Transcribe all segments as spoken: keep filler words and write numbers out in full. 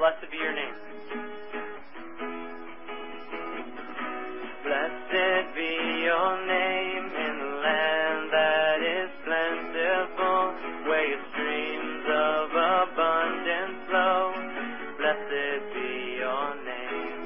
blessed be your name. Blessed be your name in the land that is plentiful, where your streams of abundance flow. Blessed be your name.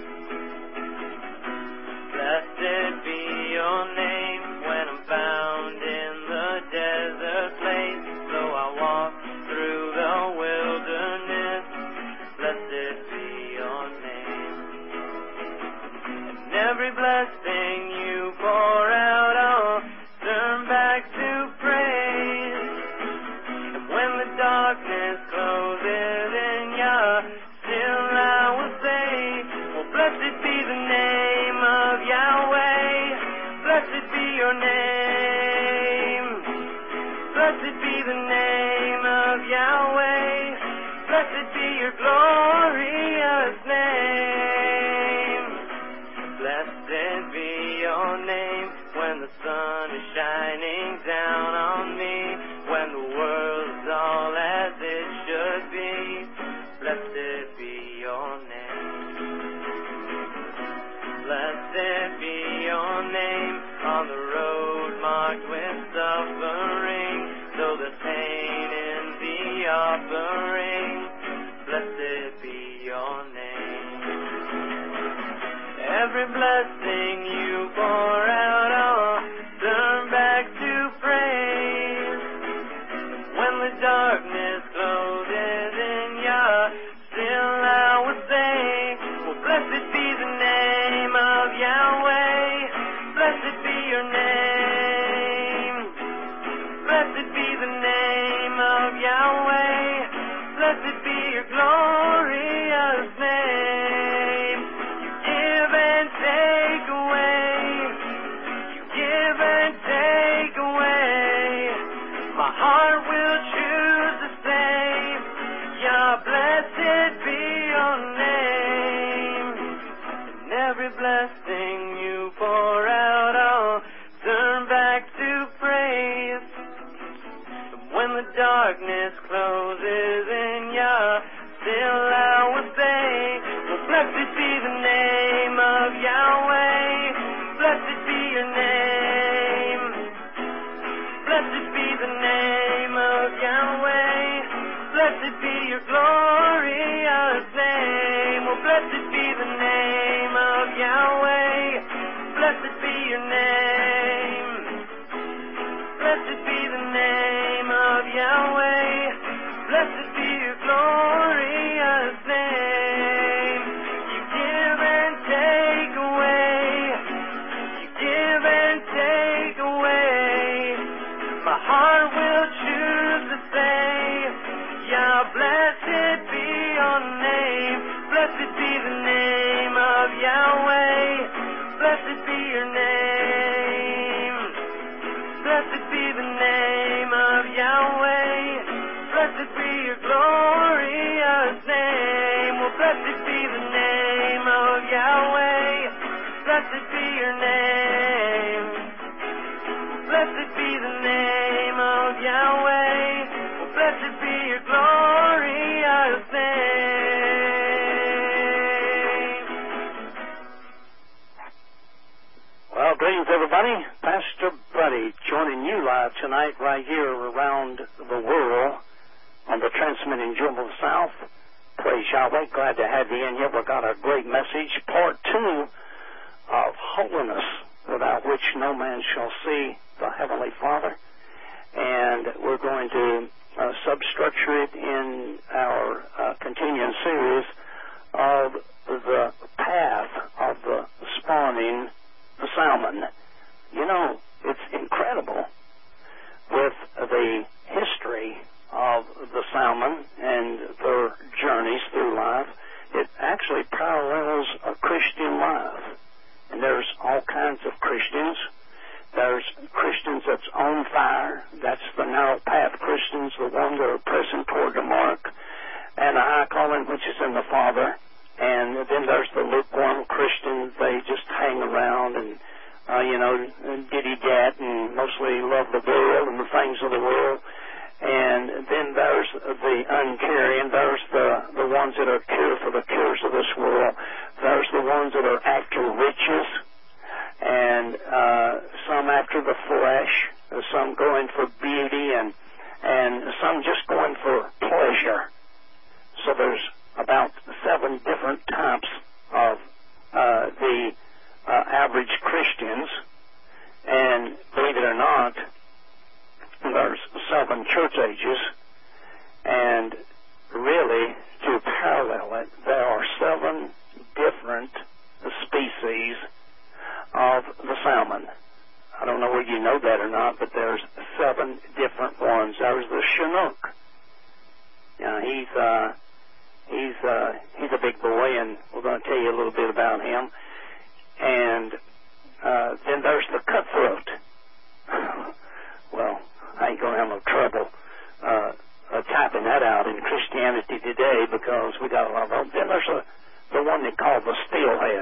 Blessed be your name when I'm found in the desert place. Though I walk through the wilderness, blessed be your name. And every blessing you pour out, I'll turn back to praise. And when the darkness closes in, yeah, still I will say, well, blessed be the name of Yahweh. Blessed be your name. Blessed be the name of Yahweh. Blessed be your glorious name. Blessed be your name when the sun is shining down on me, when the world's all as it should be. Blessed be your name. Blessed be your name on the road marked with suffering, though there's pain in the offering. Blessed be your name. Every blessing you pour out, I'll turn back to praise. When the darkness closes in, yeah, still I will say, well, blessed be the name of Yahweh. Blessed be your name. Blessed be the name of Yahweh. Blessed be your glorious name. You give and take away. You give and take away. My heart will choose to say, yeah, blessed be your name. And every blessing you pour out, I'll turn back to praise. And when the darkness closes in, yeah, still I will say, well, blessed be the name of Yahweh. Blessed be your name. Blessed be the name of Yahweh. Blessed be your glorious name. Oh, blessed be the name of Yahweh. Blessed be your name. Blessed be the name of Yahweh. Blessed be your glorious name. You give and take away. You give and take away. My heart will choose to say, yeah, blessed be your name. Blessed be the name of Yahweh. Blessed be your name. Blessed be the name of Yahweh. Blessed be your glorious name. Well, blessed be the name of Yahweh. Blessed be your name. Blessed be the name of Yahweh. Well, blessed be your glorious name. Well, greetings, everybody. Pastor Buddy joining you live tonight right here around the world on the Transmitting Jewel of the South. Praise Yahweh. Glad to have you in here. We've got a great message, part two of holiness, without which no man shall see the Heavenly Father. And we're going to uh, substructure it in our uh, continuing series of the path of the spawning salmon. You know, it's incredible with the history of the salmon and their journeys through life. It actually parallels a Christian life. And there's all kinds of Christians. There's Christians that's on fire. That's the narrow path Christians, the ones that are pressing toward the mark, and a high calling which is in the Father. And then there's the lukewarm Christians. They just hang around and, uh, you know, diddy-dat and mostly love the world and the things of the world. And then there's the uncaring. There's the, the ones that are cure for the cures of this world. There's the ones that are after riches, and uh, some after the flesh, some going for beauty, and and some just going for pleasure. So there's about seven different types of uh, the uh, average Christians, and believe it or not, there's seven church ages, and really, to parallel it, there are seven different species of the salmon. I don't know whether you know that or not, but there's seven different ones. There's the Chinook. You know, he's uh, he's uh, he's a big boy, and we're going to tell you a little bit about him. And uh, then there's the cutthroat. Well, I ain't going to have no trouble uh, uh, typing that out in Christianity Today, because we got a lot of them. Then there's a, the one they call the steelhead.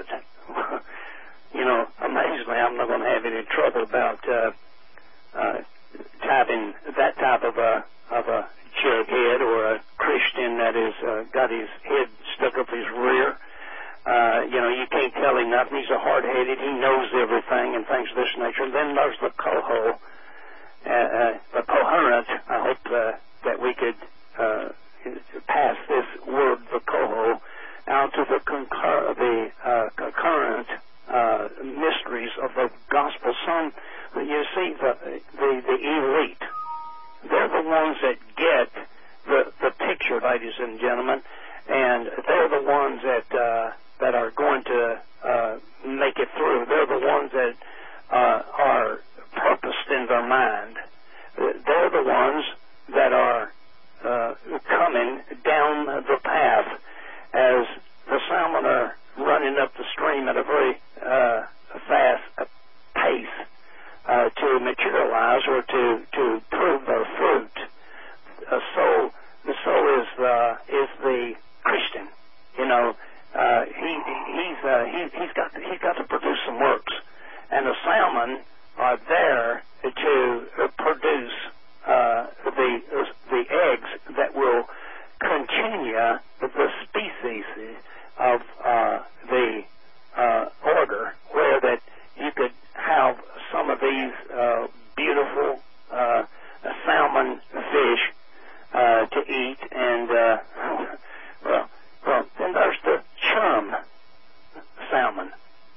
You know, amazingly, I'm not going to have any trouble about uh, uh, typing that type of a of a jughead or a Christian that has uh, got his head stuck up his rear. Uh, you know, you can't tell him nothing. He's a hard-headed. He knows everything and things of this nature. And then there's the coho. Uh, uh, the coherent, I hope uh, that we could uh, pass this word, the coho, out to the concur, the uh, concurrent uh, mysteries of the gospel. Some, you see, the, the the elite, they're the ones that get the the picture, ladies and gentlemen, and they're the ones that uh, that are going to uh, make it through. They're the ones that uh, are purposed in their mind. They're the ones that are uh, coming down the path as the salmon are running up the stream at a very uh, fast pace uh, to materialize or to, to prove their fruit. Uh, so, so is the is the Christian. You know, uh, he he's uh, he, he's got he's got to produce some works, and the salmon are there to uh, produce uh, the the eggs that will continue the species of uh, the uh, order, where that you could have some of these uh, beautiful uh, salmon fish uh, to eat, and uh, well, well, then there's the chum salmon.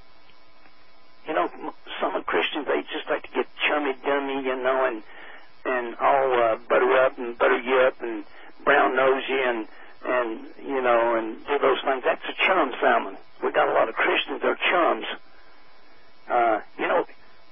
You know, some Christians, they just like to get chummy-dummy, you know, and and all uh, butter up and butter you up and brown nose you and, and, you know, and do those things. That's a chum salmon. We got a lot of Christians that are chums. Uh, you know,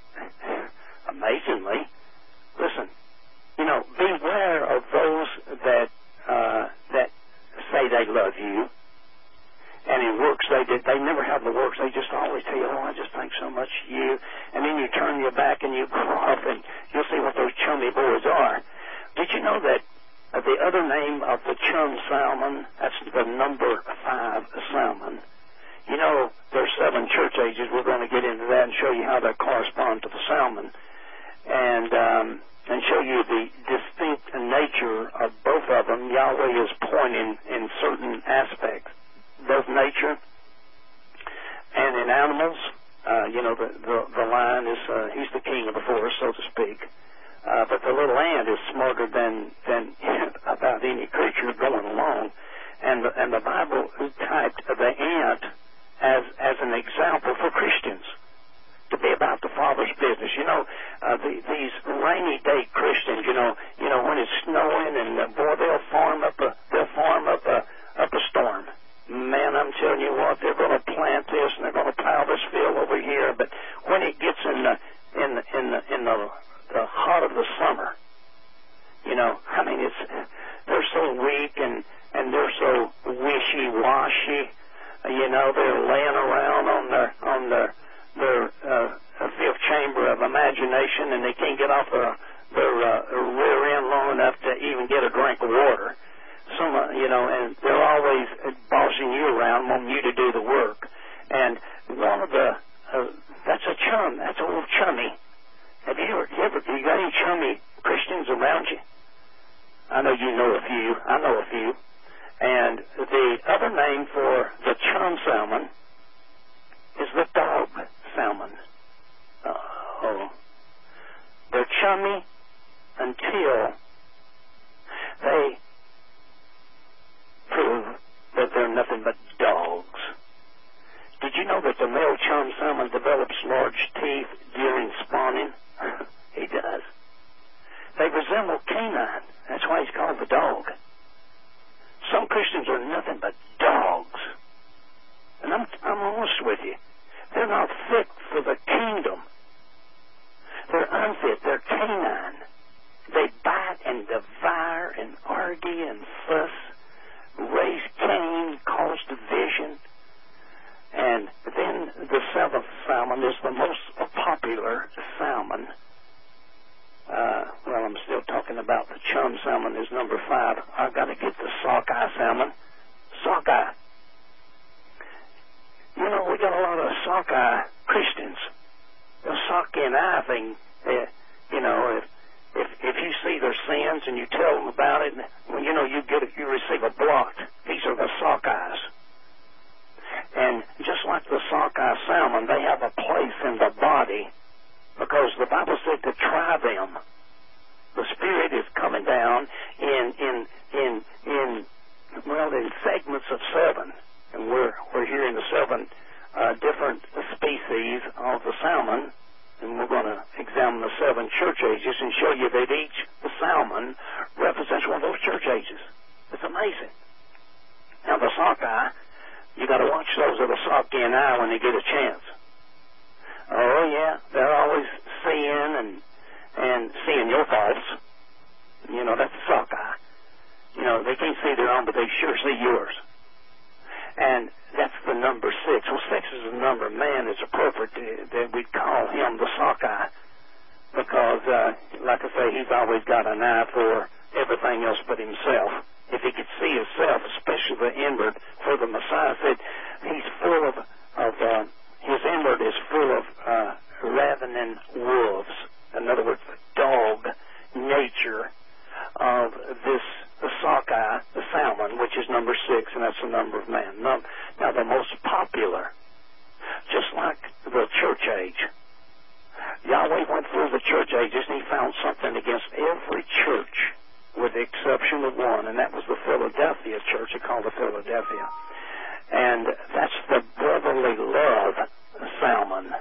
amazingly, listen, you know, beware of those that uh, that say they love you. And in works they did, they never have the works. They just always tell you, oh, I just think so much of you. And then you turn your back and you go off and you'll see what those chummy boys are. Did you know that uh, the other name of the chum salmon, that's the number five salmon. You know, there's seven church ages. We're going to get into that and show you how they correspond to the salmon. And, um, and show you the distinct nature of both of them. Yahweh is pointing in certain aspects, both nature and in animals. Uh, you know, the, the, the lion is, uh, he's the king of the forest, so to speak. Uh, but the little ant is smarter than, than about any creature going along. And the, and the Bible typed the ant as, as an example for Christians to be about the Father's business. You know, uh, the, these rainy day Christians, you know, you know, when it's snowing and, uh, boy, they'll farm up a, they'll farm up a, up a storm. Man, I'm telling you what, they're going to plant this and they're going to plow this field over here. But when it gets in the in the, in the in the, the heart of the summer, you know, I mean, it's they're so weak and and they're so wishy-washy. You know, they're laying around on their on their their uh, fifth chamber of imagination, and they can't get off their their uh, rear end long enough to even get a drink of water. Some, uh, you know, and they're always bossing you around, wanting you to do the work. And one of the, uh, that's a chum, that's old chummy. Have you ever, you ever, you got any chummy Christians around you? a few. I know a few. And the other name for the chum salmon is the dog salmon. Oh, they're chummy until they prove that they're nothing but dogs. Did you know that the male chum salmon develops large teeth during spawning? He does. They resemble canine. That's why he's called the dog. Some Christians are nothing but dogs. And I'm, I'm honest with you. They're not fit for the kingdom. They're unfit. They're canine. They bite and devour and argue and fuss, raise Cain, cause division. And then the seventh salmon is the most popular salmon. Uh, well, I'm still talking about the chum salmon is number five. I've got to get the sockeye salmon. Sockeye. You know, we got a lot of sockeye Christians. The sockeye eye thing, uh, you know, if, if if you see their sins and you tell them about it, well, you know, you get you receive a blot. These are the sockeyes. And just like the sockeye salmon, they have a place in the body because the Bible said to try them. The Spirit is coming down in in in in well in segments of seven, and we're we're hearing the seven uh, different species of the salmon, and we're going to examine the seven church ages and show you that each the salmon represents one of those church ages. It's amazing. Now the sockeye, you got to watch those of the sockeye eye when they get a chance. Oh yeah, they're always seeing and and seeing your faults. You know, that's a sockeye. You know, they can't see their own, but they sure see yours. And that's the number six. Well, six is the number of man. It's appropriate to, that we call him the sockeye because, uh, like I say, he's always got an eye for everything else but himself. If he could see himself, especially the inward, for the Messiah said he's full of, of uh, his inward is full of uh, ravening wolves. In other words, the dog nature of this, the sockeye, the salmon, which is number six, and that's the number of man. Now, now the most popular, just like the church age, Yahweh went through the church ages and he found something against every church with the exception of one, and that was the Philadelphia church. They called it Philadelphia. And that's the brotherly love salmon.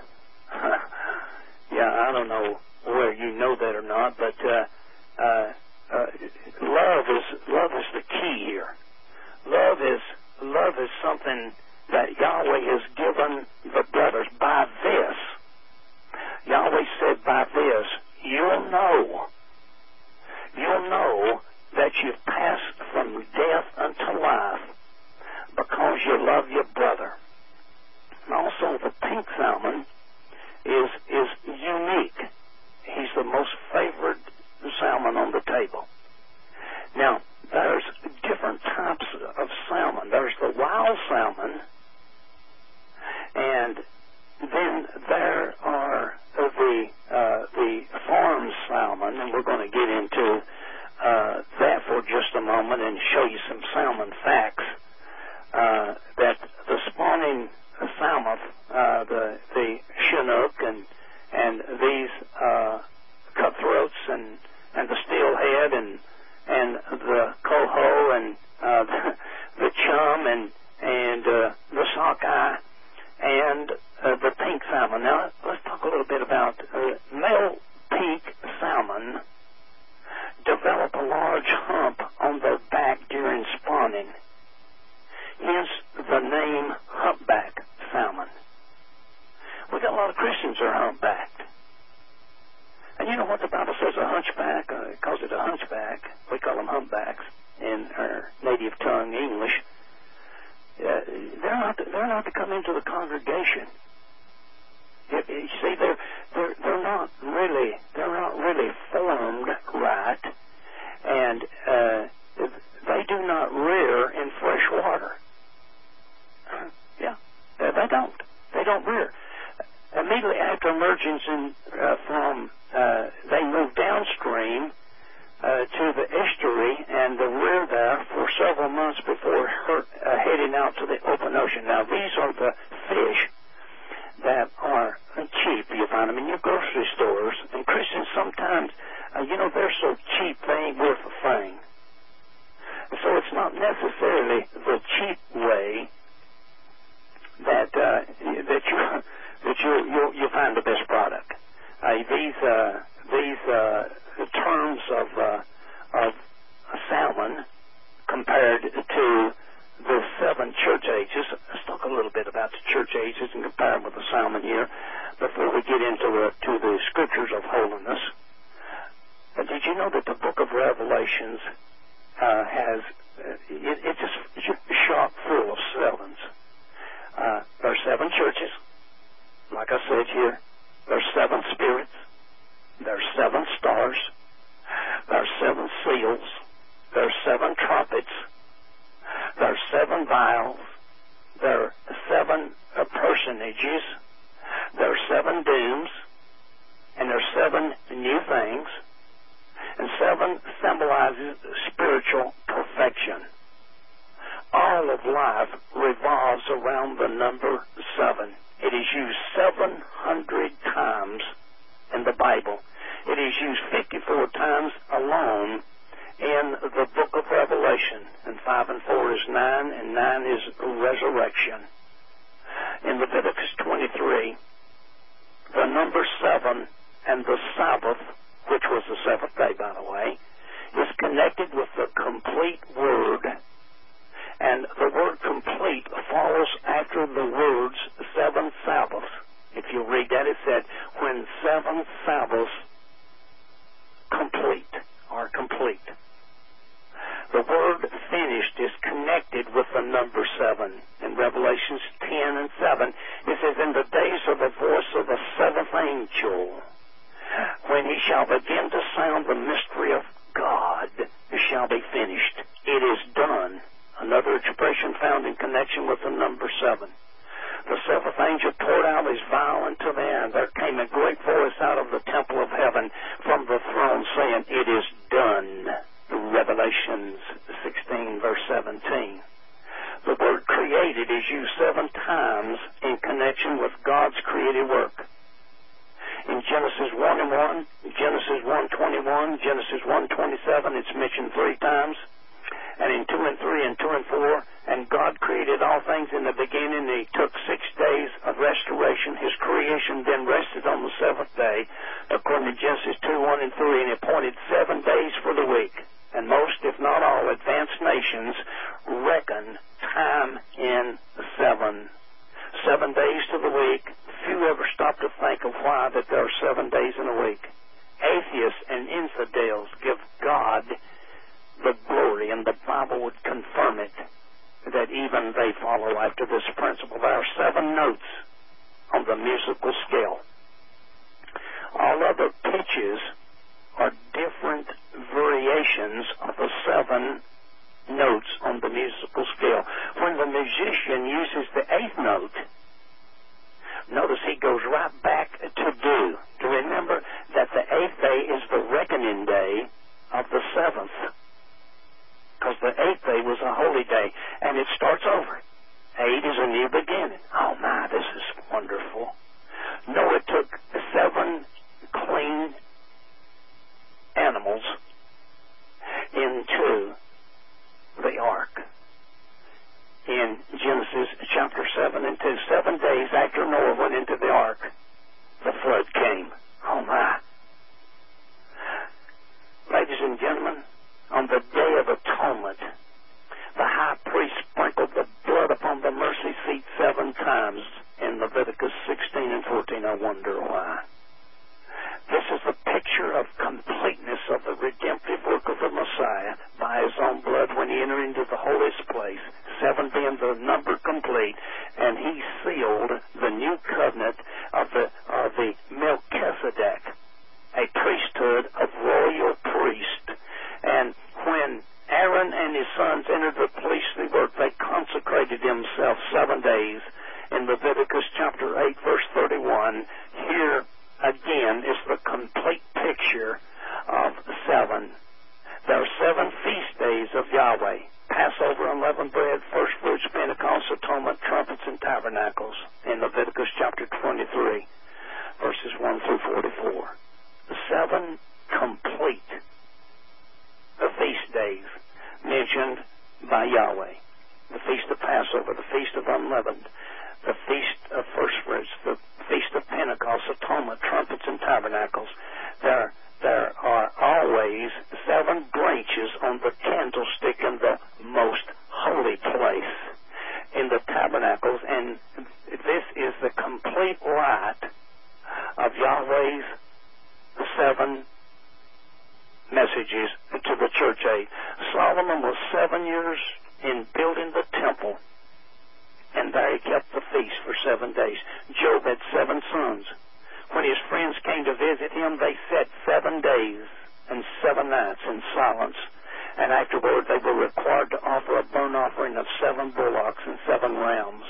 Yeah, I don't know whether you know that or not, but uh, uh, uh, love is love is the key here. Love is love is something that Yahweh has given the brothers. By this, Yahweh said, by this, you'll know, you'll know that you've passed from death unto life because you love your brother. And also, the pink salmon is is unique. He's the most favored salmon on the table. Now, there's different types of salmon. There's the wild salmon, and then there are the uh, the farm salmon, and we're going to get into uh, that for just a moment and show you some salmon facts. Uh, that the spawning salmon, uh, the the Chinook and and these uh, cutthroats and and the steelhead and and the coho and uh, the, the chum and and uh, the sockeye and uh, the pink salmon. Now let's talk a little bit about uh, male pink salmon develop a large hump on their back during spawning. Hence the name humpback salmon. We got a lot of Christians that are humpbacked. And you know what the Bible says, a hunchback, uh, it calls it a hunchback. We call them humpbacks in our native tongue, English. Uh, they're not to, they're not to come into the congregation. You, you see, they're, they're, they're not really, they're not really formed right, and uh, they do not rear in fresh water. Yeah, they don't. They don't rear. Immediately after emergence in, uh, from, uh, they move downstream uh, to the estuary, and the rear more months before her, uh, heading out to the open ocean. Now, these are the fish that are cheap. You find them in your grocery stores. And Christians sometimes, uh, you know, they're so cheap they ain't worth a thing. So it's not necessarily the cheap way that uh, that you that you you you find the best product. Uh, these uh, these uh, terms of uh, of salmon compared to the seven church ages. Let's talk a little bit about the church ages and compare them with the salmon here before we get into the, to the scriptures of holiness. Uh, did you know that the book of Revelations uh, has, uh, it, it's just chock full of sevens. Uh, there are seven churches, like I said here. There are seven spirits. There are seven stars. There are seven seals. There are seven trumpets. There are seven vials. There are seven uh, personages. There are seven dooms. And there are seven new things. And seven symbolizes spiritual perfection. All of life revolves around the number seven. It is used seven hundred times in the Bible. It is used fifty-four times alone in the book of Revelation. And five and four is nine, and nine is resurrection. In Leviticus twenty-three, the number seven and the Sabbath, which was the seventh day, by the way, is connected with the complete word. And the word complete follows after the words seven Sabbaths. If you read that, it said, when seven Sabbaths complete, are complete. The word finished is connected with the number seven. In Revelations ten and seven, it says, in the days of the voice of the seventh angel, when he shall begin to sound the mystery of God, it shall be finished. It is done. Another expression found in connection with the number seven. The seventh angel poured out his vial into the air, and there came a great voice out of the temple of heaven from the throne, saying, it is done. Revelations sixteen, verse seventeen. The word created is used seven times in connection with God's creative work. In Genesis one and one, Genesis one twenty-one, Genesis one twenty-seven, it's mentioned three times. And in two and three and two and four, and God created all things in the beginning. He took six days of restoration. His creation then rested on the seventh day, according to Genesis two, one and three, and he appointed seven days for the week. And most, if not all, advanced nations reckon time in seven. Seven days to the week. Few ever stop to think of why that there are seven days in a week. Atheists and infidels give God the glory, and the Bible would confirm it, that even they follow after this principle. There are seven notes on the musical scale. All other pitches are different variations of the seven notes on the musical scale. When the musician uses the eighth note, notice he goes right back to do. To remember that the eighth day is the reckoning day of the seventh, because the eighth day was a holy day, and it starts over. Eight is a new beginning. Oh my, this is wonderful. Noah took seven clean animals into the ark. In Genesis chapter seven and two, seven days after Noah went into the ark, the flood came. Oh my. Ladies and gentlemen, on the Day of Atonement, the high priest sprinkled the blood upon the mercy seat seven times in Leviticus sixteen and fourteen. I wonder why. This is the picture of completeness of the redemptive work of the Messiah by his own blood when he entered into the holiest place, seven being the number complete, and he sealed the new covenant of the, of the Melchizedek, a priesthood of royal priest. And when Aaron and his sons entered the priestly work, they consecrated themselves seven days. In Leviticus chapter eight, verse thirty-one, here again is the complete picture of seven. There are seven feast days of Yahweh. Yahweh. Passover, unleavened bread, first fruits, Pentecost, atonement, trumpets, and tabernacles in Leviticus chapter twenty-three, verses one through forty-four. The seven complete the feast days mentioned by Yahweh. The Feast of Passover, the Feast of Unleavened, the Feast of First Fruits, the Feast of Pentecost, atonement, trumpets, and tabernacles. There, there are always seven branches on the candlestick in the most holy place in the tabernacles, and this is the complete light of Yahweh's seven messages to the church age. Solomon was seven years in building the temple, and there he kept the feast for seven days. Job had seven sons. When his friends came to visit him, they sat seven days and seven nights in silence, and afterward they were required to offer a burnt offering of seven bullocks and seven rams.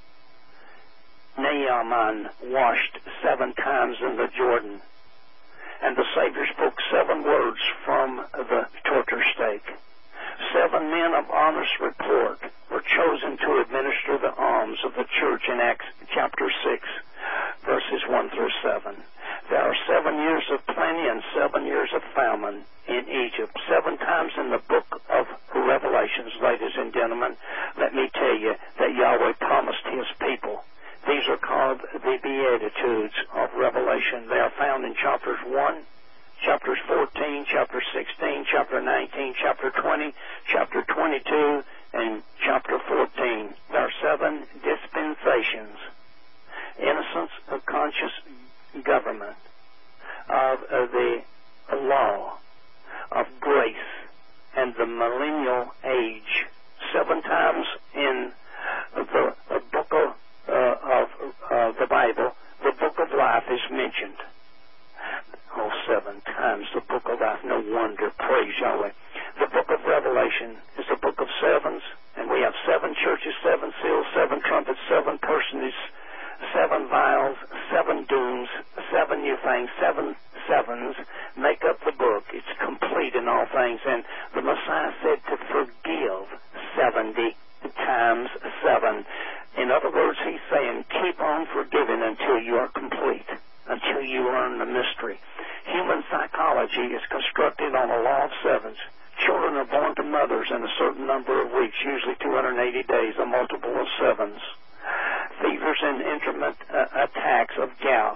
Naaman washed seven times in the Jordan, and the Savior spoke seven words from the torture stake. Seven men of honest report were chosen to administer the alms of the church in Acts chapter six, verses one through seven. There are seven years of plenty and seven years of famine in Egypt. Seven times in the book of Revelations, ladies and gentlemen, let me tell you that Yahweh promised his people. These are called the Beatitudes of Revelation. They are found in chapters one, chapters fourteen, chapter sixteen, chapter nineteen, chapter twenty, chapter twenty-two, and chapter fourteen. There are seven dispensations: innocence of conscious government, of uh, the law, of grace, and the millennial age. Seven times in the, the book of, uh, of uh, the Bible, the book of life is mentioned. Oh, seven times the book of life. No wonder. Praise Yahweh. The book of Revelation is a book of sevens, and we have seven churches, seven seals, seven trumpets, seven personages, seven vials, seven dooms, seven new things, seven sevens make up the book. It's complete in all things. And the Messiah said to forgive seventy times seven. In other words, he's saying keep on forgiving until you are complete, until you learn the mystery. Human psychology is constructed on a law of sevens. Children are born to mothers in a certain number of weeks, usually two hundred eighty days, a multiple of sevens. Fevers and intermittent uh, attacks of gout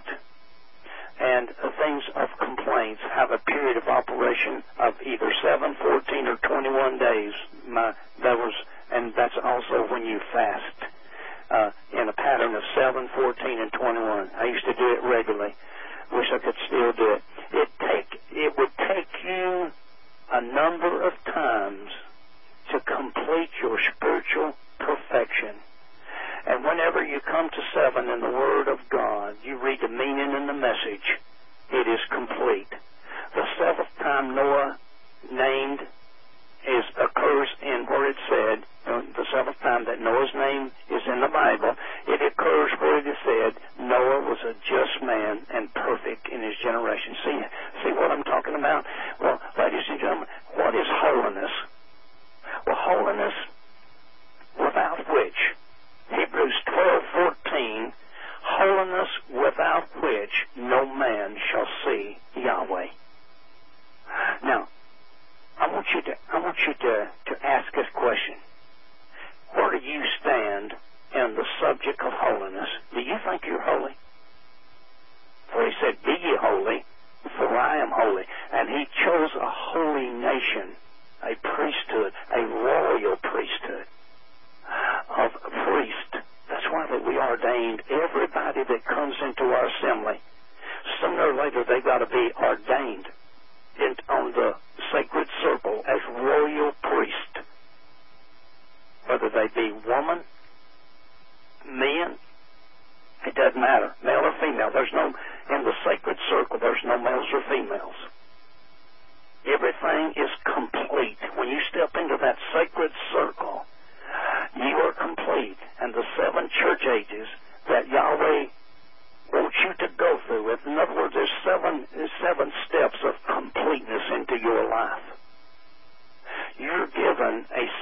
and uh, things of complaints have a period of operation of either seven, fourteen, or twenty-one days. My, that was, and that's also when you fast uh, in a pattern of seven, fourteen, and twenty-one. I used to do it regularly. Wish I could still do it. It take it would take you a number of times to complete your spiritual perfection. And whenever you come to seven in the Word of God, you read the meaning and the message, it is complete. The seventh time Noah named is occurs in where it said, uh, the seventh time that Noah's name is in the Bible, it occurs where it is said, Noah was a just man and perfect in his generation. See, see what I'm talking about? Well, ladies and gentlemen, what is holiness? Well, holiness without which, Hebrews twelve fourteen, holiness without which no man shall see Yahweh. Now, I want you to I want you to, to ask this question. Where do you stand in the subject of holiness? Do you think you're holy? For he said, be ye holy, for I am holy. And he chose a holy nation, a priesthood, a royal priesthood of priests. That's why that we ordained everybody that comes into our assembly. Sooner or later, they've got to be ordained in, on the sacred circle as royal priest. Whether they be woman, men, it doesn't matter, male or female. There's no, in the sacred circle, there's no males or females. Everything is complete. When you step into that sacred circle, you are complete. And the seven church ages that Yahweh wants you to go through, in other words, there's seven, seven steps of completeness into your life. You're given a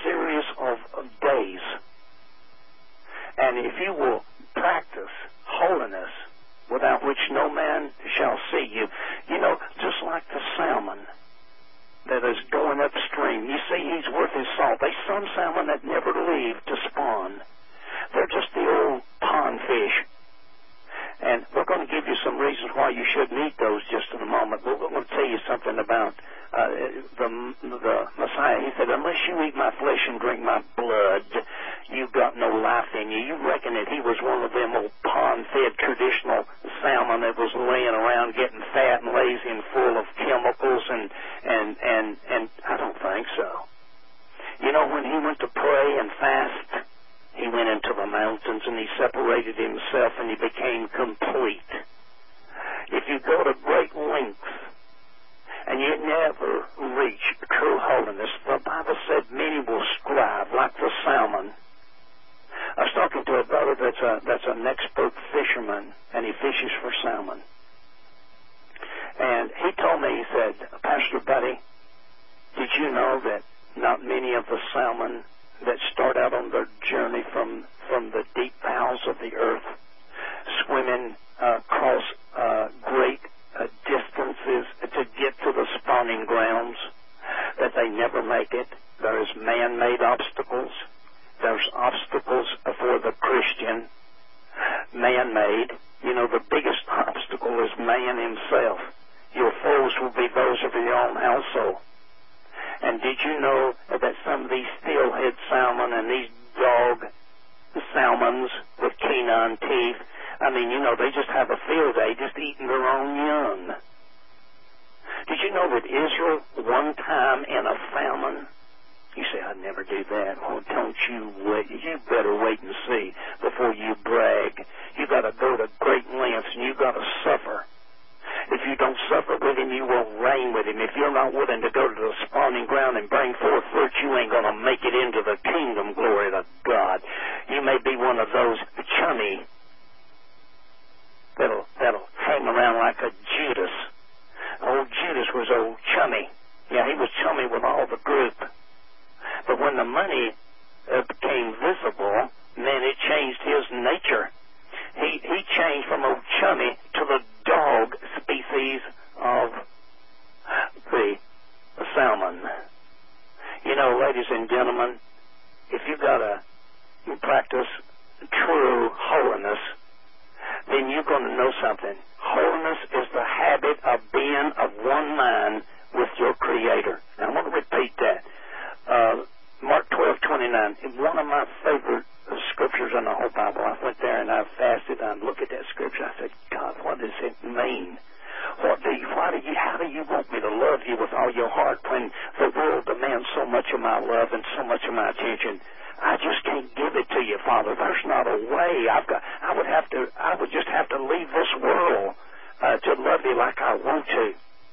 if you will practice holiness, without which no man shall see you. You know, just like the salmon that is going upstream. You see, he's worth his salt. There's some salmon that never leave to spawn. They're just the old pond fish. And we're going to give you some reasons why you shouldn't eat those just in a moment. We're going to tell you something about uh, the, the Messiah. He said, unless you eat my flesh and drink my blood, you've got no life in you. You reckon that he was one of them old pond-fed traditional salmon that was laying around getting fat and lazy and full of chemicals, and, and, and, and I don't think so. You know, when he went to pray and fast, he went into the mountains and he separated himself and he became complete. If you go to great lengths and you never reach true holiness, the Bible said many will strive like the salmon. I was talking to a brother that's a that's an expert fisherman, and he fishes for salmon. And he told me, he said, Pastor Buddy, did you know that not many of the salmon that start out on their journey from, from the deep bowels of the earth, swimming uh, across uh, great uh, distances to get to the spawning grounds, that they never make it? There's man-made obstacles. There's obstacles for the Christian, man-made. You know, the biggest obstacle is man himself. Your foes will be those of your own household. And did you know that some of these steelhead salmon and these dog salmons with canine teeth, I mean, you know, they just have a field day just eating their own young. Did you know that Israel, one time in a famine, you say, I'd never do that. Oh, don't you wait. You better wait and see before you brag. You got to go to great lengths, and you got to suffer. If you don't suffer with him, you won't reign with him. If you're not willing to go to the spawning ground and bring forth fruit, you ain't going to make it into the kingdom. Glory to God. You may be one of those chummy that'll, that'll hang around like a Judas. Old Judas was old chummy. Yeah, he was chummy with all the group. But when the money uh, became visible, man, it changed his nature. He he changed from old chummy to the dog species of the, the salmon. You know, ladies and gentlemen, if you got to practice true holiness, then you're going to know something. Holiness is the habit of being of one mind with your Creator. Now, I want to repeat that. Uh, Mark twelve twenty-nine, one of my favorite scriptures in the whole Bible. I went there and I fasted and I looked at that scripture. I said, God, what does it mean? What do you, why do you, how do you want me to love you with all your heart when the world demands so much of my love and so much of my attention? I just can't give it to you, Father. There's not a way. I've got, I would have to, I would just have to leave this world uh, to love you like I want to.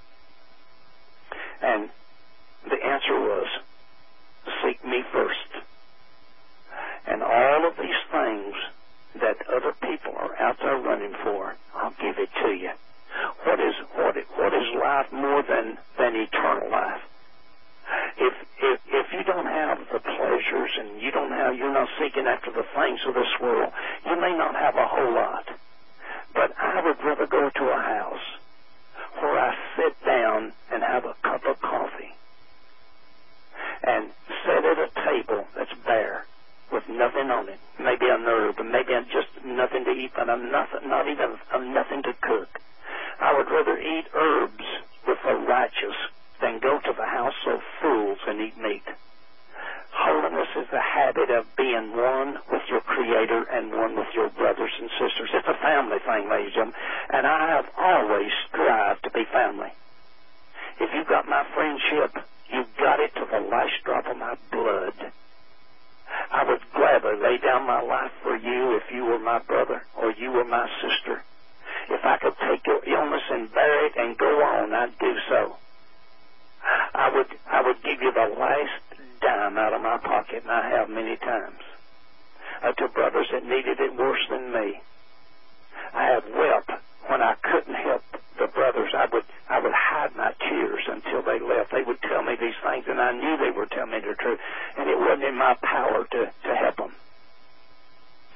And the answer was, seek me first. And all of these things that other people are out there running for, I'll give it to you. What is what is, what is life more than, than eternal life? If, if if you don't have the pleasures and you don't have you're not seeking after the things of this world, you may not have a whole lot. But I would rather go to a house where I sit down and have a cup of coffee and sit at a table that's bare with nothing on it, maybe a herb, and maybe just nothing to eat, but I'm nothing, not even I'm nothing to cook. I would rather eat herbs with the righteous than go to the house of fools and eat meat. Holiness is the habit of being one with your Creator and one with your brothers and sisters. It's a family thing, ladies and gentlemen, and I have always strived to be family. If you've got my friendship, you've got it to the last drop of my blood. I would gladly lay down my life for you if you were my brother or you were my sister. If I could take your illness and bear it and go on, I'd do so. I would I would give you the last dime out of my pocket, and I have many times, uh, to brothers that needed it worse than me. I have wept when I couldn't help the brothers. I would I would hide my tears until they left. They would tell me these things, and I knew they were telling me the truth, and it wasn't in my power to, to help them. And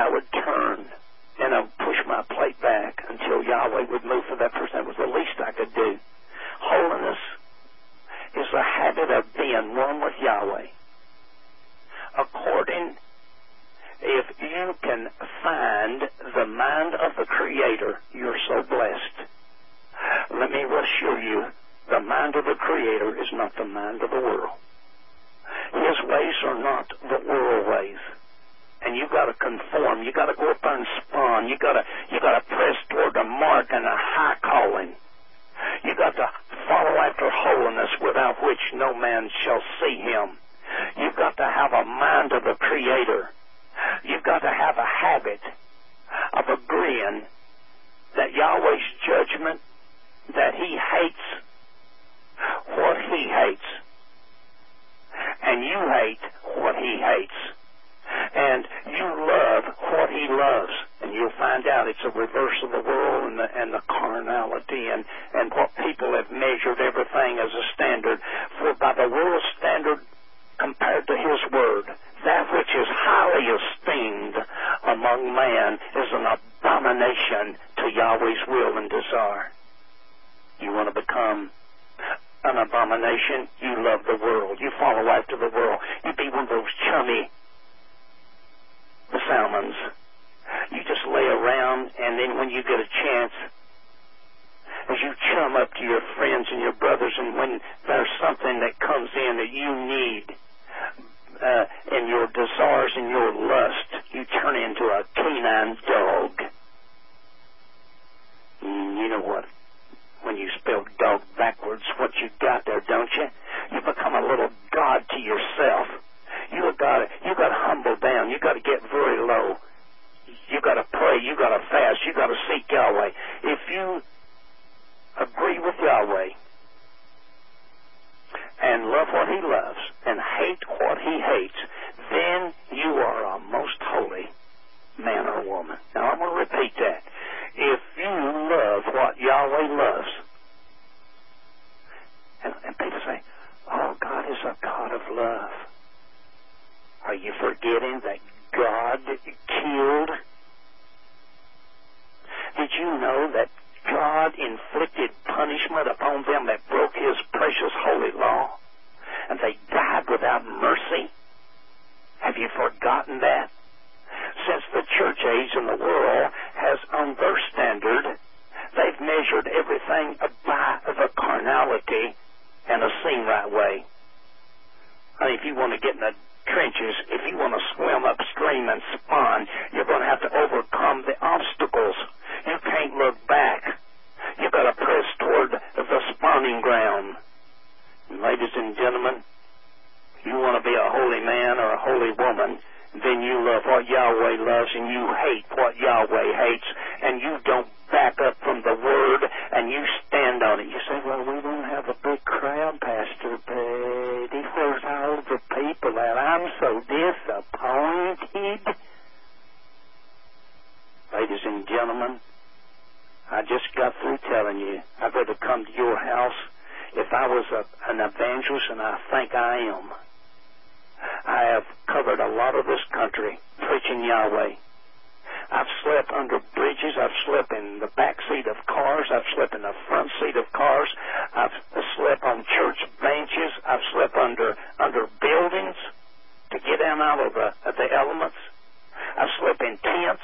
I would turn and I would push my plate back until Yahweh would move for that person. That was the least I could do. Holiness is the habit of being one with Yahweh. According, if you can find the mind of the Creator, you're so blessed. Let me assure you, the mind of the Creator is not the mind of the world. His ways are not the world ways. And you got to conform. You got to go up there and spawn. You got to you got to press toward the mark and a high calling. You got to follow after holiness, without which no man shall see him. You've got to have a mind of the Creator. You've got to have a habit of agreeing that Yahweh's judgment, that He hates what He hates, and you hate what He hates, and you love what He loves. And you'll find out it's a reverse of the world and the, and the carnality and, and what people have measured everything as a standard. For by the world's standard compared to His word, that which is highly esteemed among man is an abomination to Yahweh's will and desire. You want to become an abomination? You love the world. You follow after the world. You be one of those chummy salmons. You just lay around, and then when you get a chance, as you chum up to your friends and your brothers, and when there's something that comes in that you need, uh, and your desires and your lust, you turn into a canine dog. Mm, you know what? When you spell dog backwards, what you got there, don't you? You become a little god to yourself. You got you got to humble down. You got to get very low. You got to pray. You got to fast. You got to seek Yahweh. If you agree with Yahweh and love what He loves and hate what He hates, then you are a most holy man or woman. Now I'm going to repeat that. If you love what Yahweh loves, and, and people say, oh, God is a God of love. Are you forgetting that God killed? Did you know that God inflicted punishment upon them that broke His precious holy law? And they died without mercy? Have you forgotten that? Since the church age and the world has, on their standard, they've measured everything by the carnality and a seen right way. I mean, if you want to get in the trenches, if you want to swim upstream and spawn, you're going to have to overcome the obstacles. You can't look back. You've got to press toward the spawning ground. And ladies and gentlemen, you want to be a holy man or a holy woman, then you love what Yahweh loves and you hate what Yahweh hates, and you don't back up from the Word and you stand on it. You say, well, we don't have a big crowd, Pastor Betty. Where's all the people at? I'm so disappointed. Ladies and gentlemen, I just got through telling you, I'd rather come to your house if I was a, an evangelist, and I think I am. I have covered a lot of this country preaching Yahweh. I've slept under bridges. I've slept in the back seat of cars. I've slept in the front seat of cars. I've slept on church benches. I've slept under under buildings to get down out of the, of the elements. I've slept in tents,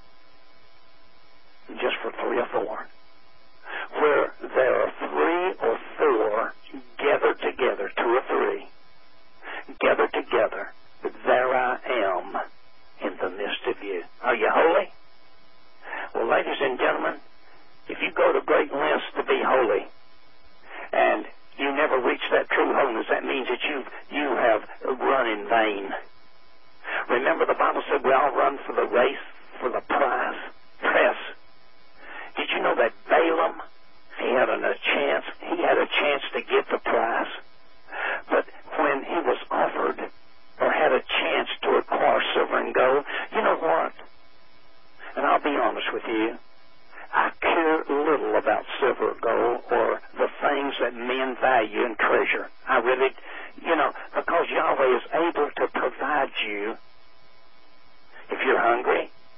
just for three or four. Where there are three or four gathered together, two or three, gathered together, there I am in the midst of you. Are you holy? Well, ladies and gentlemen, if you go to great lengths to be holy, and you never reach that true holiness, that means that you you have run in vain. Remember, the Bible said we all run for the race, for the prize, press. Did you know that Balaam, he had a chance, he had a chance to get the prize, but when he was offered or had a chance to acquire silver and gold, you know what? And I'll be honest with you, I care little about silver or gold or the things that men value and treasure. I really, you know, because Yahweh is able to provide you. If you're hungry,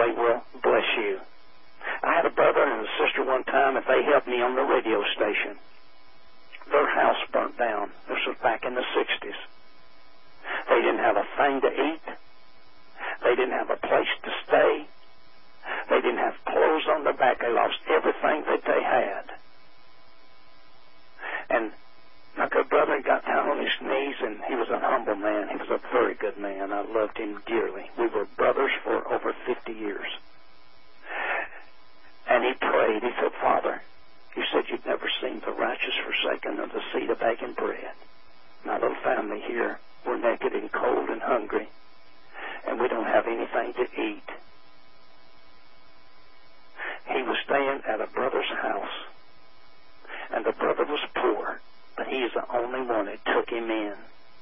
Yahweh will bless you. I had a brother and a sister one time, and they helped me on the radio station. Their house burnt down. This was back in the sixties. They didn't have a thing to eat. They didn't have a place to stay. They didn't have clothes on their back. They lost everything that they had. And my good brother got down on his knees, and he was a humble man. He was a very good man. I loved him dearly. We were brothers for over fifty years. And he prayed. He said, Father, you said you'd never seen the righteous forsaken or the seed of begging bread. My little family here, we're naked and cold and hungry, and we don't have anything to eat. He was staying at a brother's house, and the brother was poor, but he is the only one that took him in.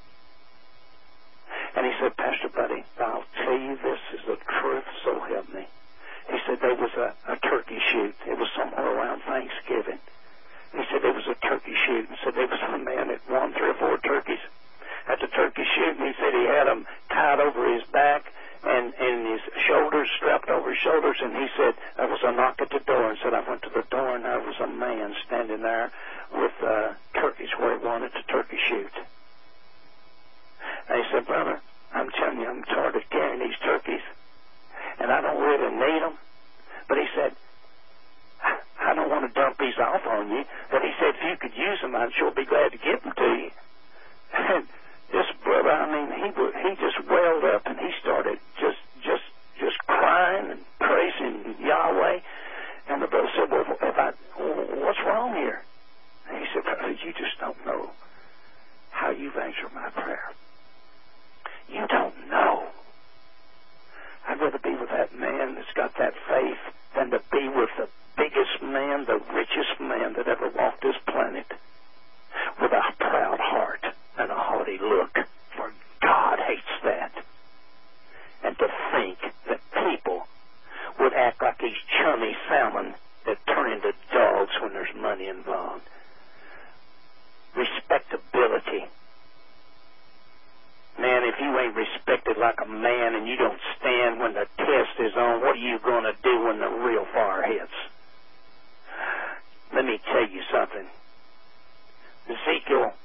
And he said, Pastor Buddy, I'll tell you this is the truth, so help me. He said there was a, a turkey shoot. It was somewhere around Thanksgiving. He said there was a turkey shoot, and said there was a man that won three or four turkeys at the turkey shoot, and he said he had them tied over his back and, and his shoulders, strapped over his shoulders, and he said there was a knock at the door, and said I went to the door, and there was a man standing there with uh, turkeys where he wanted to turkey shoot. And he said, brother, I'm telling you, I'm tired of carrying these turkeys, and I don't really need them. But he said, I don't want to dump these off on you, but he said if you could use them, I'd sure be glad to give them to you. And this brother, I mean, he he just welled up, and he started just just just crying and praising Yahweh. And the brother said, well, if I, what's wrong here? And he said, brother, you just don't know how you've answered my prayer. You don't know. I'd rather be with that man that's got that faith than to be with the biggest man, the richest man that ever walked this planet, with a proud heart and a haughty look, for God hates that. And to think that people would act like these chummy salmon that turn into dogs when there's money involved. Respectability. Man, if you ain't respected like a man and you don't stand when the test is on, what are you going to do when the real fire hits? Let me tell you something. Ezekiel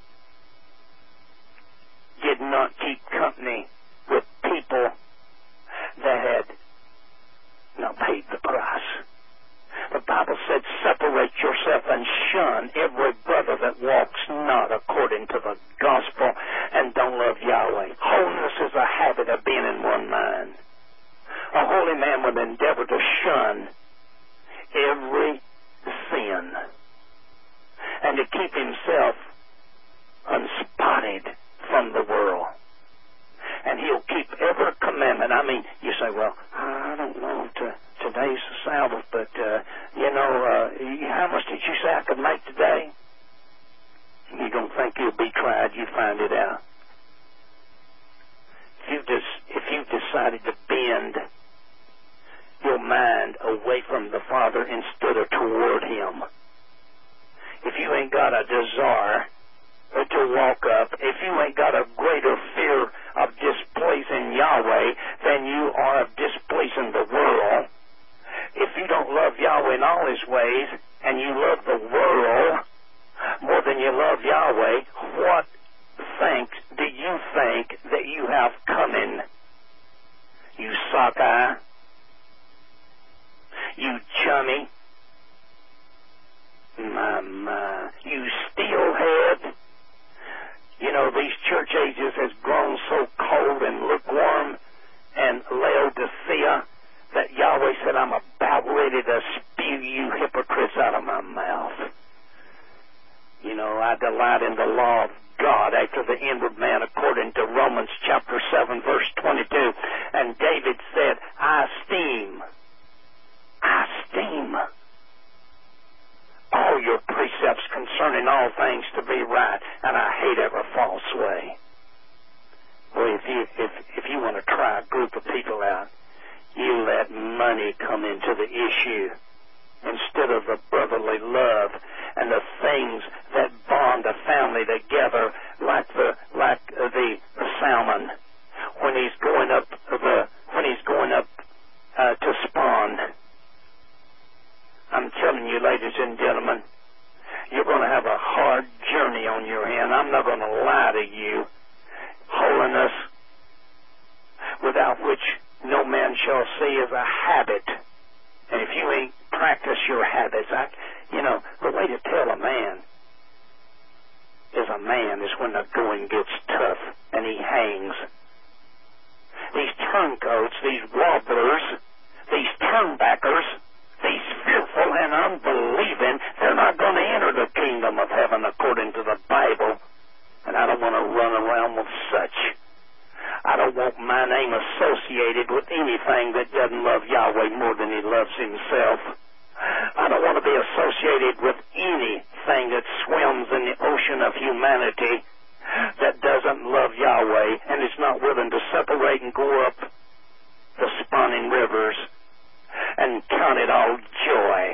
did not keep company with people that had not paid the price. The Bible said, separate yourself and shun every brother that walks not according to the gospel and don't love Yahweh. Holiness is a habit of being in one mind. A holy man would endeavor to shun every sin and to keep himself unspotted from the world. And he'll keep every commandment. I mean, you say, well, I don't know, to, today's the Sabbath, but, uh, you know, uh, how much did you say I could make today? You don't think you'll be tried, you find it out. If you des- if you've decided to bend your mind away from the Father instead of toward Him, if you ain't got a desire to walk up, if you ain't got a greater fear of displeasing Yahweh than you are of displeasing the world, if you don't love Yahweh in all His ways and you love the world more than you love Yahweh, what think do you think that you have coming? You sockeye, you chummy, my, my, you steelhead. You know, these church ages has grown so cold and lukewarm and Laodicea that Yahweh said, I'm about ready to spew you hypocrites out of my mouth. You know, I delight in the law of God after the inward man, according to Romans chapter seven, verse twenty-two. And David said, I esteem, I esteem all your precepts concerning all things to be right, and I hate every false way. Boy, if you if if you want to try a group of people out, you let money come into the issue instead of the brotherly love and the things that bond a family together, like the like uh, the, the salmon when he's going up the when he's going up uh, to see is a habit. And if you ain't practice your habits, I, you know, the way to tell a man is a man is when the going gets tough and he hangs. These turncoats, these wobblers, these turnbackers, these fearful and unbelieving, they're not going to enter the kingdom of heaven according to the Bible. And I don't want to run around with such. I don't want my name associated with anything that doesn't love Yahweh more than he loves himself. I don't want to be associated with anything that swims in the ocean of humanity that doesn't love Yahweh and is not willing to separate and go up the spawning rivers and count it all joy.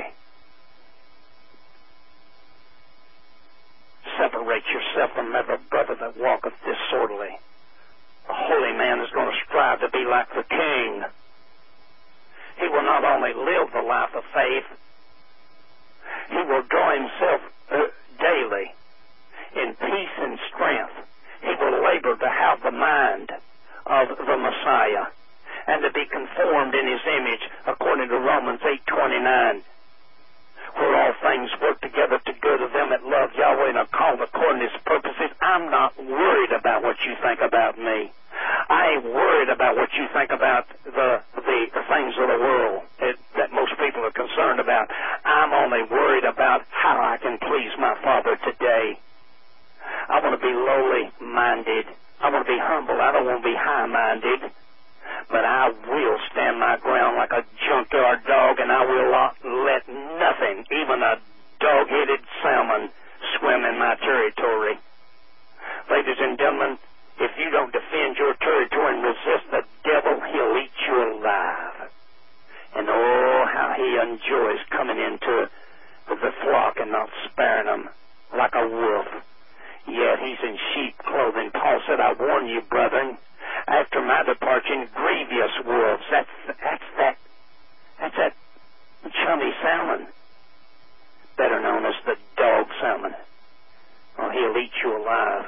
Separate yourself from every brother that walketh disorderly. A holy man is going to strive to be like the King. He will not only live the life of faith, he will draw himself uh, daily in peace and strength. He will labor to have the mind of the Messiah and to be conformed in his image according to Romans eight twenty-nine. Where all things work together to good of them that love Yahweh and are called according to his purposes. I'm not worried about what you think about me. I ain't worried about what you think about the the, the things of the world that, that most people are concerned about. I'm only worried about how I can please my Father today. I want to be lowly minded. I want to be humble. I don't want to be high minded. But I will stand my ground like a junkyard dog, and I will not let nothing, even a dog-headed salmon, swim in my territory. Ladies and gentlemen, if you don't defend your territory and resist the devil, he'll eat you alive. And oh, how he enjoys coming into the flock and not sparing them like a wolf. Yet he's in sheep clothing. Paul said, I warn you, brethren, after my departure, grievous wolves. That's that's that that's that chummy salmon, better known as the dog salmon. Well, he'll eat you alive.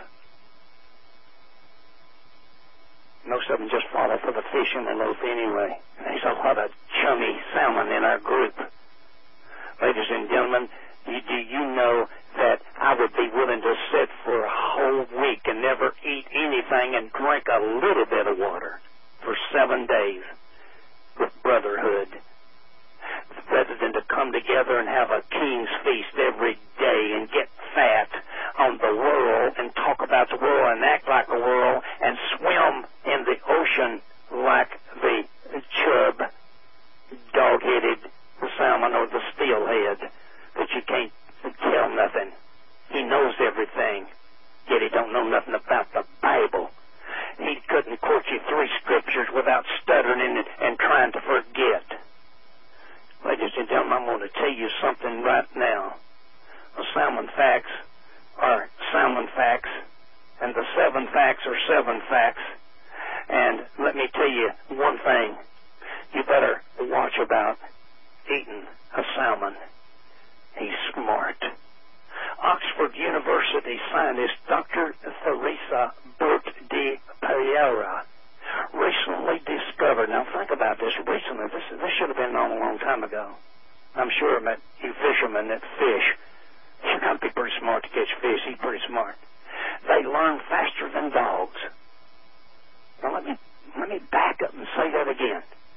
Most of them just follow for the fish in the loaf anyway. There's a lot of chummy salmon in our group. Ladies and gentlemen, you, do you know that I would be willing to sit for a whole week and never eat anything and drink a little bit of water for seven days with brotherhood, rather than to come together and have a king's feast every day and get fat on the world and talk about the world and act like the world and swim in the ocean like the chub, dog-headed salmon or the steelhead that you can't tell nothing. He knows everything, yet he don't know nothing about the Bible. He couldn't quote you three scriptures without stuttering and, and trying to forget. Ladies and gentlemen, I'm going to tell you something right now. The salmon facts are salmon facts, and the seven facts are seven facts. And let me tell you one thing. You better watch about eating a salmon. He's smart. Oxford University scientist Doctor Theresa Burke de Pereira recently discovered, now think about this, recently, this, this should have been known a long time ago. I'm sure that you fishermen that fish, you got to be pretty smart to catch fish. He's pretty smart. They learn faster than dogs. Now let me, let me back up and say that again.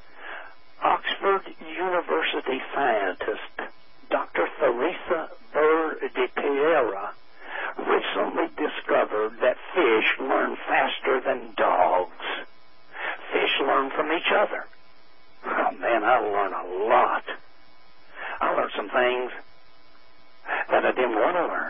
Oxford University scientist Doctor Theresa Burke de Pereira recently discovered that fish learn faster than dogs. Fish learn from each other. Oh, man, I learned a lot. I learned some things that I didn't want to learn.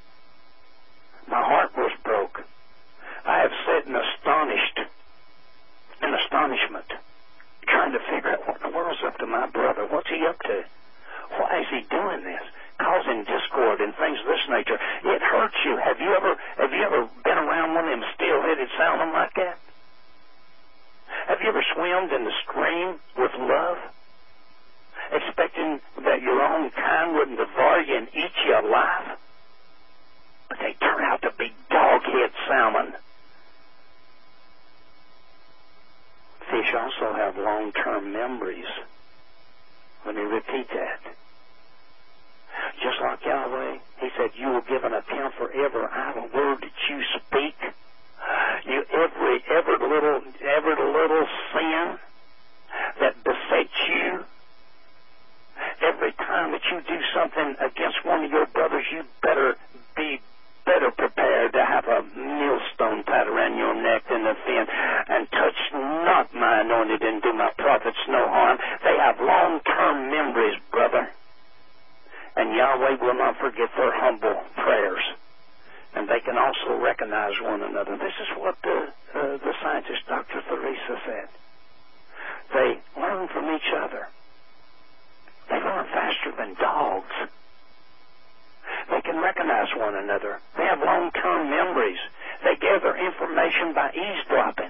My heart was broke. I have sat in astonished, in astonishment, trying to figure out what the world's up to my brother. What's he up to? Why is he doing this? Causing discord and things of this nature. It hurts you. Have you ever have you ever been around one of them steel-headed salmon like that? Have you ever swimmed in the stream with love, expecting that your own kind wouldn't devour you and eat you alive? But they turn out to be dog-head salmon. Fish also have long-term memories. Let me repeat that. Just like Yahweh, he said, you will give an account for every idle word that you speak. You every every little every little sin that besets you. Every time that you do something against one of your brothers, you better be better prepared to have a millstone tied around your neck than the fin. And touch not my anointed and do my prophets no harm. They have long-term memories, brother. And Yahweh will not forget their humble prayers. And they can also recognize one another. This is what the, uh, the scientist, Doctor Theresa, said. They learn from each other. They learn faster than dogs. They can recognize one another. They have long-term memories. They gather information by eavesdropping.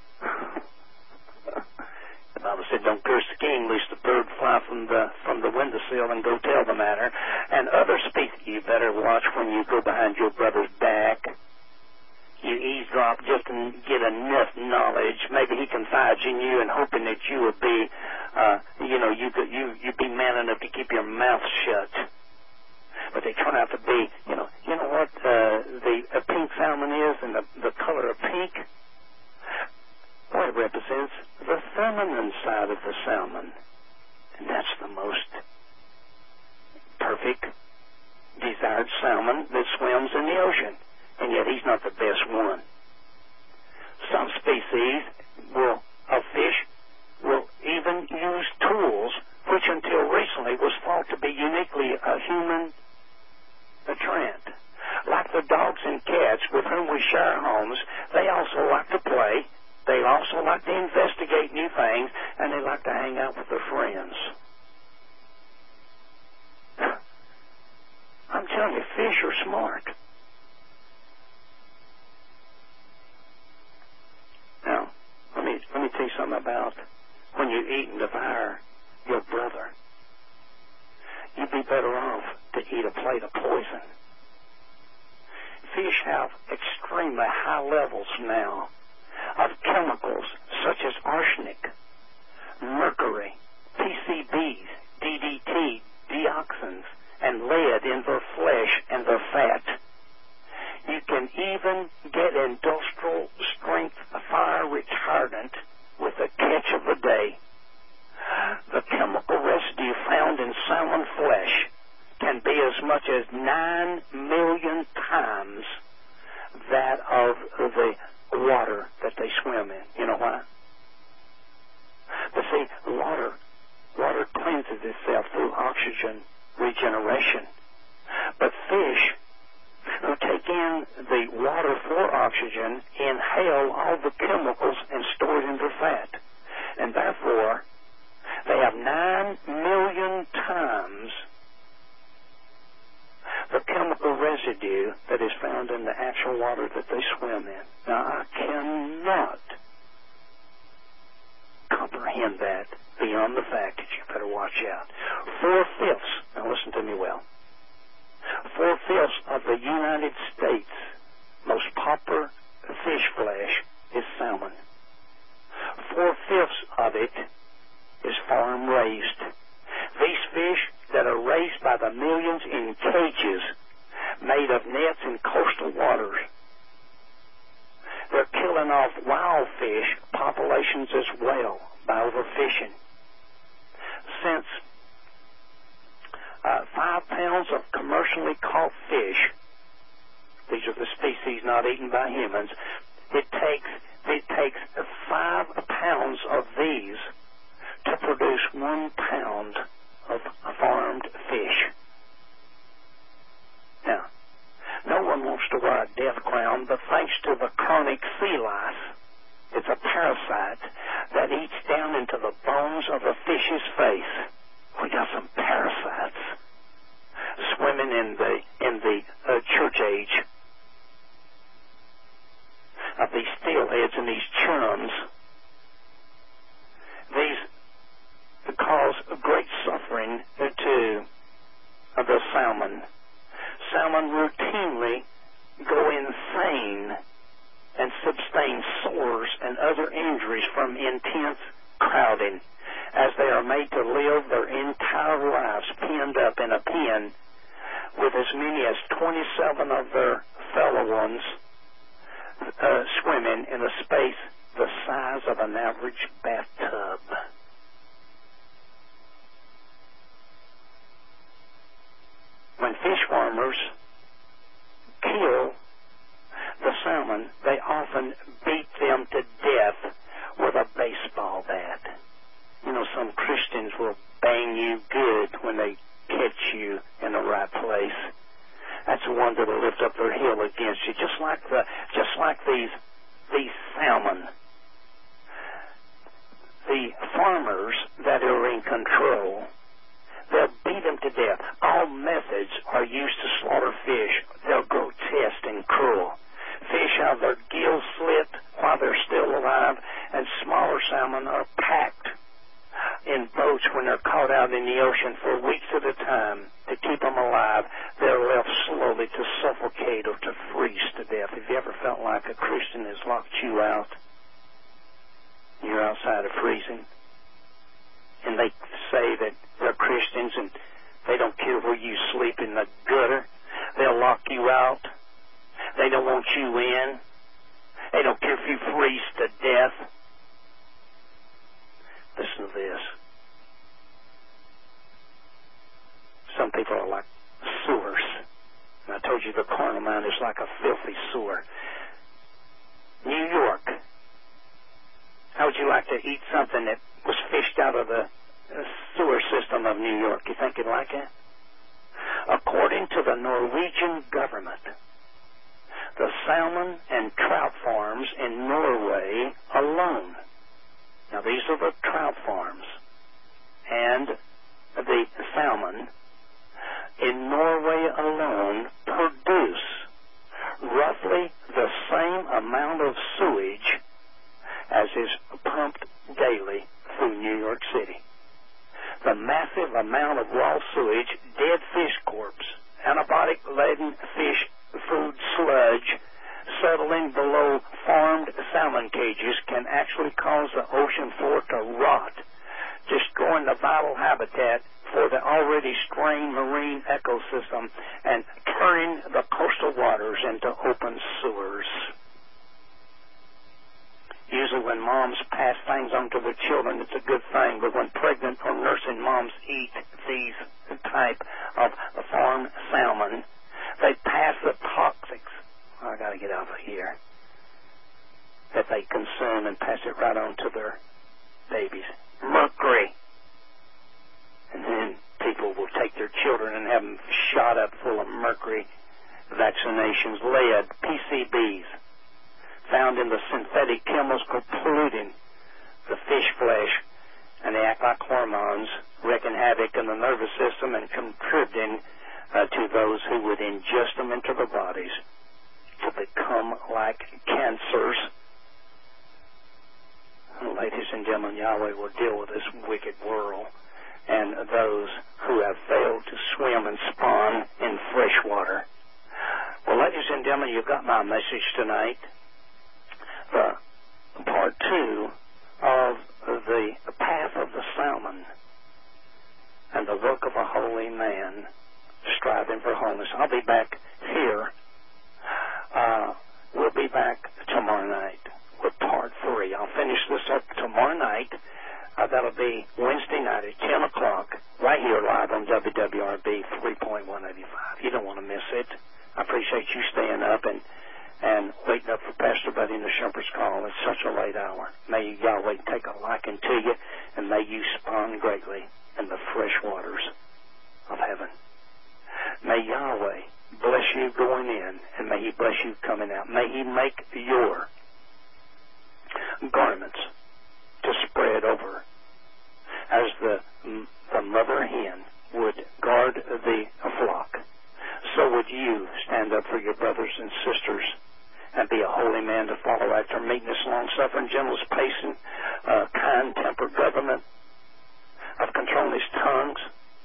The Bible said, don't curse the king, lest the bird fly from the from the windowsill and go tell the matter. And others speak. You better watch when you go behind your brother's back. You eavesdrop just to get enough knowledge. Maybe he confides in you and hoping that you will be, uh, you know, you could, you you be man enough to keep your mouth shut. But they turn out to be, you know, you know what uh, the a pink salmon is, and the the color of pink. Well, it represents the feminine side of the salmon, and that's the most perfect, desired salmon that swims in the ocean. And yet he's not the best one. Some species will, of fish will even use tools which until recently was thought to be uniquely a human trend. Like the dogs and cats with whom we share homes, they also like to play, they also like to investigate new things, and they like to hang out with their friends. I'm telling you, fish are smart. Now, let me let me tell you something about when you eat and devour your brother. You'd be better off to eat a plate of poison. Fish have extremely high levels now of chemicals such as arsenic, mercury, P C Bs, D D T, dioxins, and lead in their flesh and their fat. You can even get industrial strength fire retardant with a catch of the day. The chemical residue found in salmon flesh can be as much as nine million times that of the water that they swim in. You know why? But see, water, water cleanses itself through oxygen regeneration. But fish who take in the water for oxygen inhale all the chemicals and store it in their fat. And therefore, they have nine million times the chemical residue that is found in the actual water that they swim in. Now, I cannot comprehend that beyond the fact that you better watch out. Four-fifths, now listen to me well, four-fifths of the United States' most popular fish flesh is salmon. Four-fifths of it is farm-raised. These fish that are raised by the millions in cages made of nets in coastal waters. They're killing off wild fish populations as well by overfishing. Since uh, five pounds of commercially caught fish, these are the species not eaten by humans, it takes it takes five pounds of these to produce one pound of farmed fish. Now, no one wants to wear a death crown, but thanks to the chronic sea lice, it's a parasite that eats down into the bones of a fish's face. We got some parasites swimming in the in the uh, church age of these steelheads and these chums. These cause great suffering to uh, the salmon. Salmon routinely go insane and sustain sores and other injuries from intense crowding, as they are made to live their entire lives penned up in a pen with as many as twenty-seven of their fellow ones uh, swimming in a space the size of an average bathtub. When fish farmers kill the salmon, they often beat them to death with a baseball bat. You know, some Christians will bang you good when they catch you in the right place. That's the one that'll lift up their heel against you, just like the, just like these, these salmon. The farmers that are in control, they'll beat them to death. All methods are used to slaughter fish. They're grotesque and cruel. Fish have their gills slit while they're still alive, and smaller salmon are packed in boats when they're caught out in the ocean for weeks at a time to keep them alive. They're left slowly to suffocate or to freeze to death. Have you ever felt like a Christian has locked you out? You're outside of freezing. And they say that they're Christians and they don't care where you sleep in the gutter. They'll lock you out. They don't want you in. They don't care if you freeze to death. Listen to this. Some people are like sewers. And I told you the carnal mind is like a filthy sewer. New York. How would you like to eat something that was fished out of the sewer system of New York? You think you'd like it? According to the Norwegian government, the salmon and trout farms in Norway alone, now these are the trout farms and the salmon, in Norway alone produce roughly the same amount of sewage as is pumped daily through New York City. The massive amount of raw sewage, dead fish corpse, antibiotic-laden fish food sludge settling below farmed salmon cages can actually cause the ocean floor to rot, destroying the vital habitat for the already strained marine ecosystem and turning the coastal waters into open sewers. Usually when moms pass things on to their children, it's a good thing, but when pregnant or nursing moms eat these type of farm salmon, they pass the toxics, I got to get out of here, that they consume and pass it right on to their babies. Mercury. And then people will take their children and have them shot up full of mercury vaccinations, lead, P C Bs, found in the synthetic chemicals polluting the fish flesh, and they act like hormones, wreaking havoc in the nervous system and contributing uh, to those who would ingest them into their bodies to become like cancers. Ladies and gentlemen, Yahweh will deal with this wicked world and those who have failed to swim and spawn in fresh water. Well, ladies and gentlemen, you've got my message tonight. Uh, part two of the path of the salmon and the work of a holy man striving for holiness. I'll be back here. Uh, we'll be back tomorrow night with part three. I'll finish this up tomorrow night. Uh, that'll be Wednesday night at ten o'clock, right here live on W W R B three point one eighty-five. You don't want to miss it. I appreciate you staying up and and waiting up for Pastor Buddy in the Shepherd's Call at such a late hour. May Yahweh take a liking to you, and may you spawn greatly in the fresh waters of heaven. May Yahweh bless you going in, and may He bless you coming out. May He make your garments to spread over as the, the mother hen would guard the flock. So would you stand up for your brothers and sisters and be a holy man to follow after meekness, long-suffering, gentleness, patience, uh, kind-tempered government of controlling his tongues.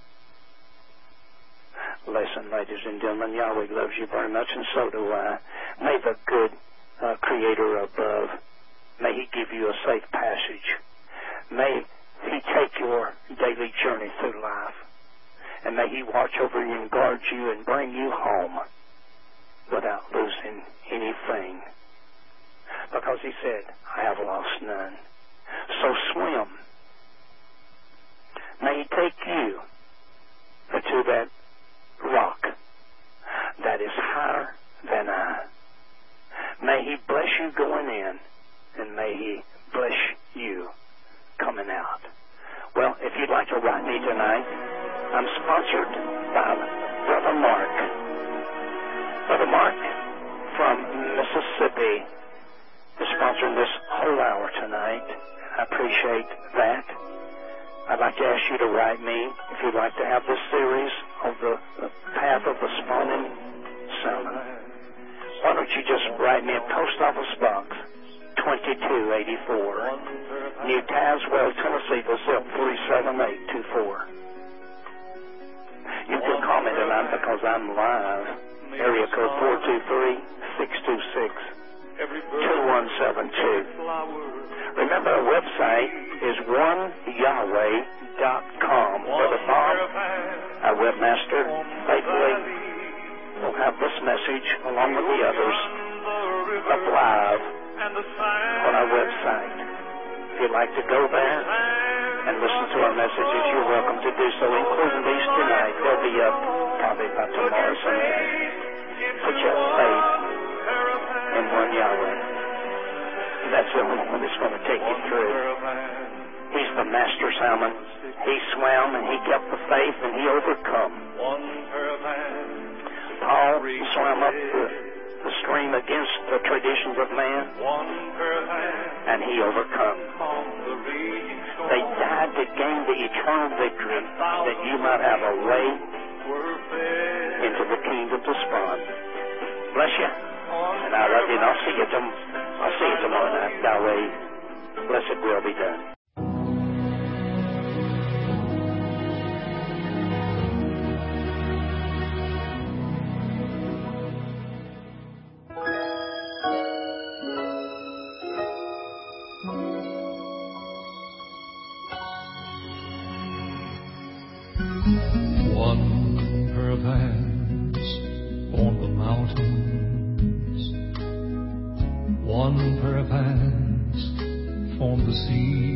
Listen, ladies and gentlemen, Yahweh loves you very much, and so do I. May the good uh, Creator above, may He give you a safe passage. May He take your daily journey through life. And may He watch over you and guard you and bring you home without losing anything. Because He said, I have lost none. So swim. May He take you to that rock that is higher than I. May He bless you going in, and may He bless you coming out. Well, if you'd like to write me tonight, I'm sponsored by Brother Mark. Brother Mark from Mississippi is sponsoring this whole hour tonight. I appreciate that. I'd like to ask you to write me if you'd like to have this series of the, the Path of the Spawning Salmon. Why don't you just write me at Post Office Box twenty-two eighty-four, New Tazewell, Tennessee, the zip three seven eight two four. You can call me tonight because I'm live. Area code four two three, six two six, two one seven two. Remember, our website is one yahweh dot com. Brother Bob, our webmaster, faithfully will have this message, along with the others, up live on our website. If you'd like to go there and listen to our messages, you're welcome to do so, including these tonight. They'll be up probably by tomorrow sometime. Put your faith in one Yahweh. That's the only one that's going to take you through. He's the master salmon. He swam and he kept the faith and he overcome. Paul swam up the, the stream against the traditions of man, and he overcome. They died to gain the eternal victory that you might have a way into the kingdom to spawn. Bless you, and I love you, and I'll see you, tom- I'll see you tomorrow night. Yahweh, blessed will be done. One pair of hands on the mountains, one pair of hands formed the sea,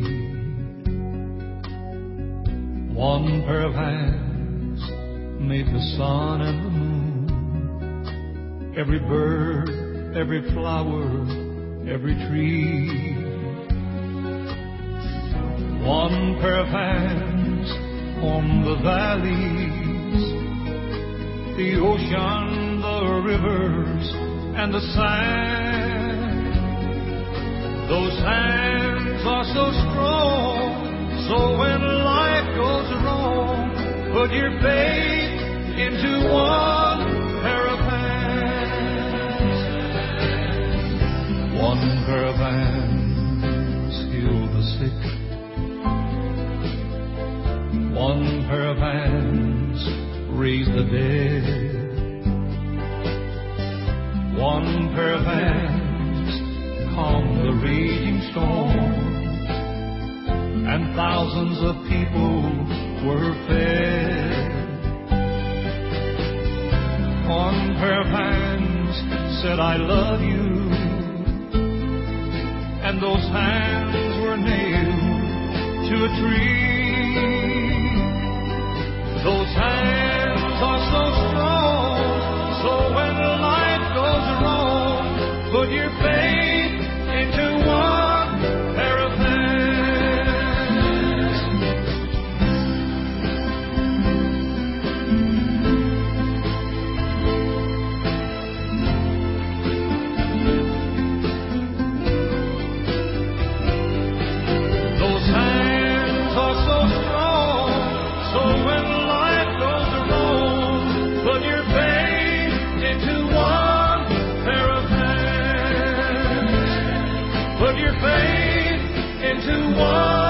one pair of hands made the sun and the moon, every bird, every flower, every tree. One pair of hands on the valleys, the ocean, the rivers, and the sand. Those hands are so strong, so when life goes wrong, put your faith into one pair of hands. One pair of hands heal the sick, one pair of hands raise the dead, one pair of hands calm the raging storm, and thousands of people were fed. One pair of hands said, I love you, and those hands were nailed to a tree. Those hands are so strong, so when life goes wrong, put your faith into one pair of hands. Those hands are so strong, so when faith into one.